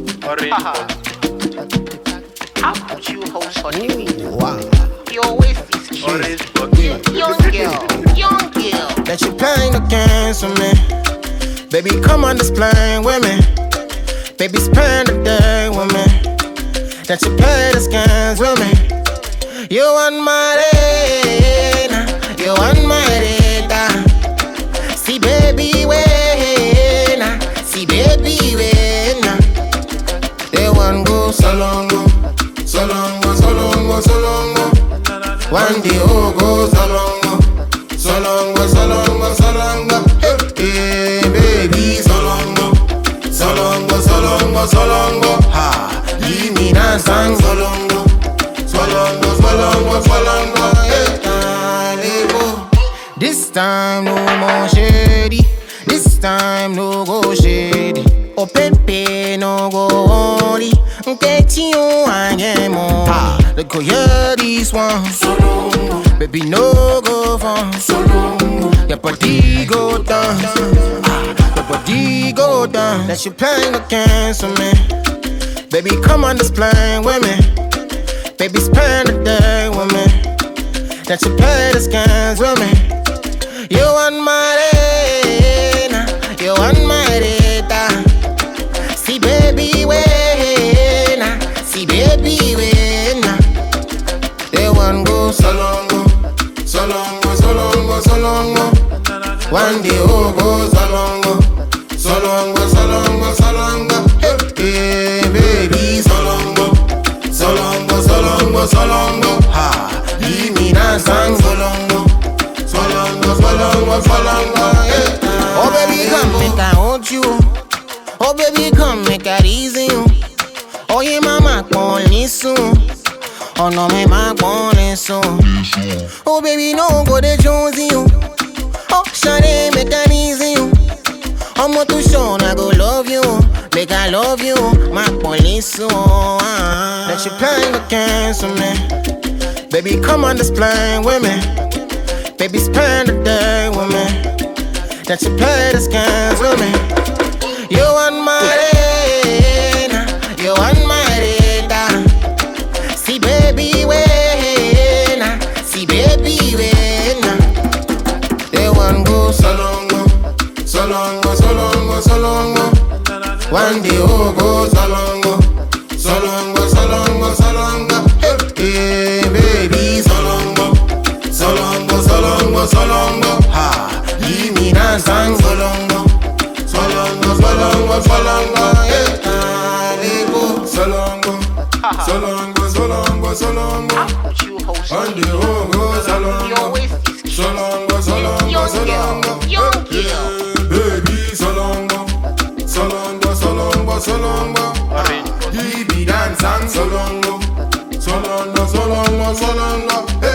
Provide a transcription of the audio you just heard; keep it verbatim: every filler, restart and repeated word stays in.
How could you hold such a baby? Wow. Your waist is cute. Young girl, young girl. That you playing the games with me. Baby, come on display with me. Baby, spend the day with me. That you play these games with me. You want my data. You want my data. See, baby, wait. See, baby, wait. They want go so long, go. So long, go, so long, go, so long, go. One day, oh, go so long, go. So long, go, so long, go, so long, go. Hey, hey, baby, so long, go. So long, go, so long, go, so long, go. Ha, give me that song, so long, go. So long, go, so long, go, so long, go. Hey, hey, go. This time, no more shady. This time, no go shady. Oh, Pepe, no go only. Get you, I am on. Look, go hear this one. So long, baby, no go far. So long, your body go down. Your body go down. That you playing the games with me. Baby, come on display with me. Baby, spend the day with me. That you play these games with me. You want my data. You want my data. See, baby, wait. See, baby, wait. They want go so long, go. So long, go, so long, go, so long, go. One day, oh, go so long, go. So long, go, so long, go, so long, go. Hey, hey, baby, so long, go. So long, go, so long, go, so long, go. Ha, give me that song, so long, go. So long, go, so long, go, so long, go. Hey, oh, baby, come make I hold you. Oh, baby, come make I reason you. Oh, yeah, mama, call me soon. Oh, no, me, ma, call me soon. Oh, baby, no, go to Jones you. Oh, shawty, make I reason you. I'm not too sure, I go love you. Make I love you, my police soon. That you playing the games with me. Baby, come on display with me. Baby, spend the day with me. That you play these games with me. You want my data. You want my data. See, baby, wait. See, baby, wait. They want go so long, go. So long, go, so long, go, so long, go. One day, oh, go so long, go. So long, go, so long, go, so long, go. Hey, hey, baby, so long, go. So long, go, so long, go, so long, go. Ha, give me that song, so long, go. So long, go, so long, go, so long, go. Hey, hey, go. So long, go. So long, go, so long, go, so long, go. How could you hold such a One day, baby? oh, go so long, Your go. waist is cute. So long, go, so long, go, so long, go. Young girl, young girl. Baby, so long, go. So long, go, so long, go, so long, go. Give me that song, so long, go. So long, go, so long, go, so long, go.